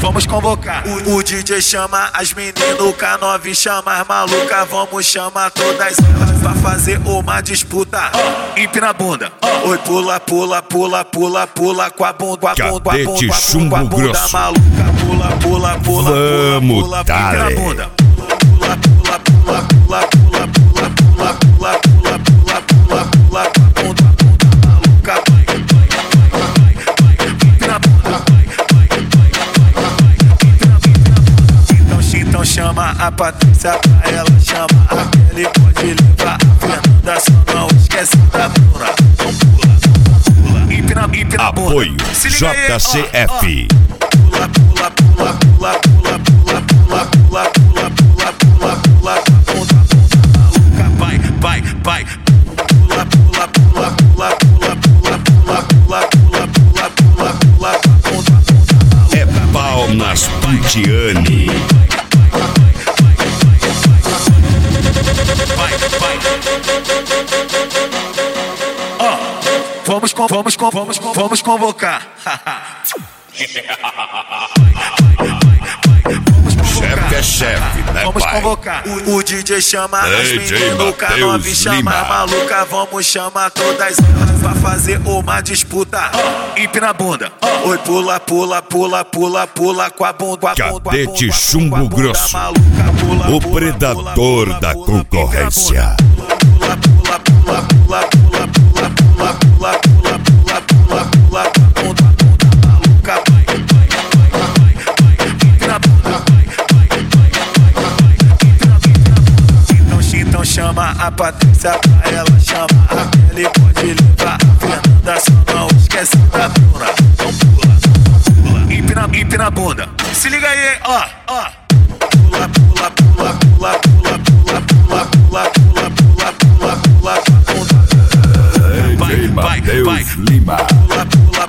vamos convocar. O DJ chama as meninas, o K9 chama as malucas. Vamos chamar todas elas pra fazer uma disputa. Empina a bunda. Oi, pula, pula, pula, pula, pula com a bunda, com a bunda, com a bunda, com a bunda maluca. Pula, pula, pula, vamos, pula, pula, empina a bunda. Pula, pula, pula, pula, pula, pula, pula, pula, pula, pula, pula, pula com a bunda maluca. Então chama a Patrícia pra ela, chama a Kelly, pode levar a Fernanda, só não esquece da Bruna. Pula, empina, empina a bunda. Apoio JCF. Pula, pula, pula, pula, pula, pula, pula, pula, pula, pula, pula, pula, com a bunda maluca. Vai, vai, vai. Pula, pula, pula, pula, pula, pula, pula, pula, pula, pula, pula, pula, com a bunda maluca. É pau nas Putiane. Vamos convocar. Chefe é chefe, né, vamos pai? Convocar. O DJ chama as meninas, o K9 chama as malucas. Vamos chamar todas elas pra fazer uma disputa. Empina a bunda. Oi, pula, pula, pula, pula, pula com a bunda, com a bunda, com a bunda, Cadete Chumbo Grosso, o predador da concorrência. Pula, pula, pula, pula, pula, pula, pula, pula, pula, pula, pula, pula, com a bunda maluca. Então chama a Patrícia pra ela, chama a Kelly, pode levar a Fernanda, só não esquece da Bruna. Pula, pula, empina a bunda. Se liga aí, ó, ó. Pula, pula, pula, pula, pula, pula, pula, pula, pula, pula, pula, pula, com a bunda. Vai, vai, vai. Lima. Pula, pula,